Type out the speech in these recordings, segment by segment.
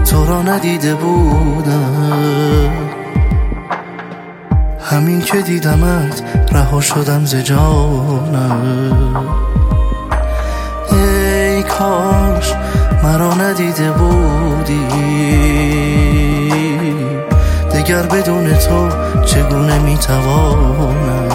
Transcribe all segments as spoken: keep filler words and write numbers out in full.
تو را ندیده بودم. همین که دیدمت رها شدم ز جانم. ای کاش مرا ندیده بودی، دگر بدون تو چگونه میتوانم.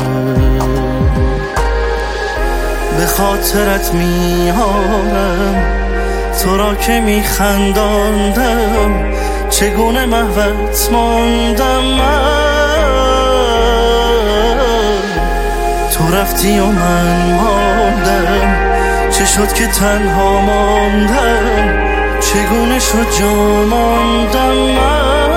به خاطرت میارم تو را که میخنداندم، چگونه محوت ماندم من. تو رفتی و من ماندم، چه شد که تنها ماندم، چگونه شد جا ماندم من.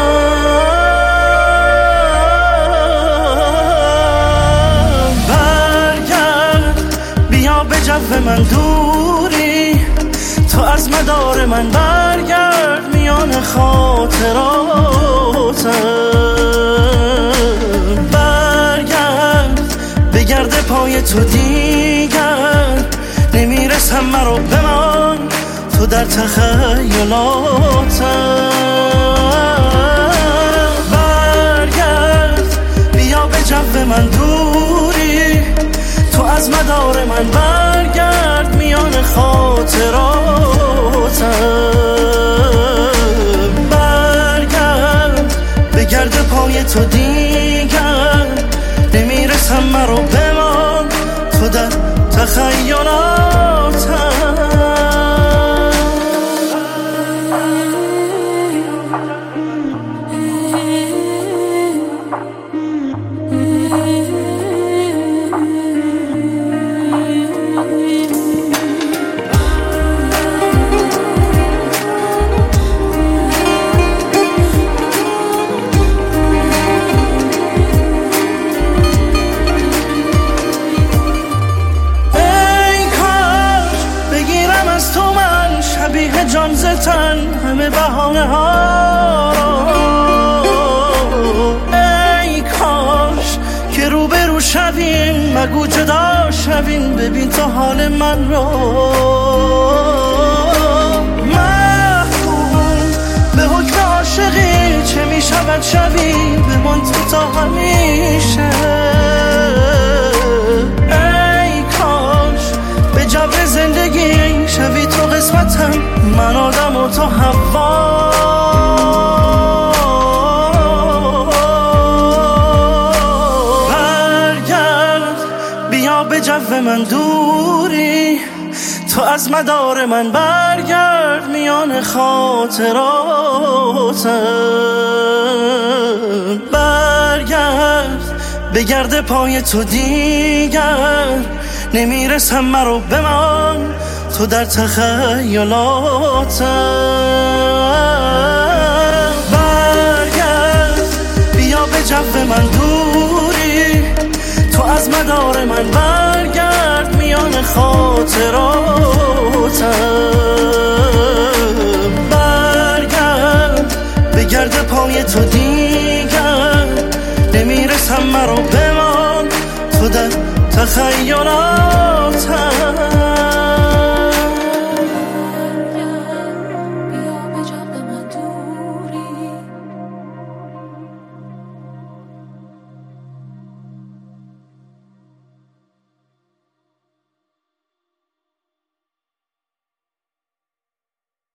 برگرد بیا به جو من دوری، تو از مدار من برگرد میان خاطراتم. برگرد بگرد پای تو دیگر نمیرسم مرا بمان، تو در تخیلاتم. برگرد بیا به جو من دوری، تو از مدار من برگرد میان خاطراتم. برگرد بگرد پای تو دیگر نمیرسم مرا بمان، تو در تخیلاتم. شبیه جان زتن همه بهانه ها، ای کاش که رو به رو شویم، مگو جدا شویم، ببین تو حال من رو. محکوم به حکم عاشقی، چه می شود شوی بمان تو تا همیشه. ای کاش به جو زندگی شوی تو قسمتم، من آدم و تو حوا. برگرد بیا به جو من دوری، تو از مدار من برگرد میان خاطراتم. برگرد بگرد پای تو دیگر نمیرسم مرا بمان، تو در تخیلاتم. برگرد بیا به جو من دوری، تو از مدار من برگرد میان خاطراتم. برگرد بگرد پای تو دیگر نمیرسم مرا بمان، تو در تخیلاتم.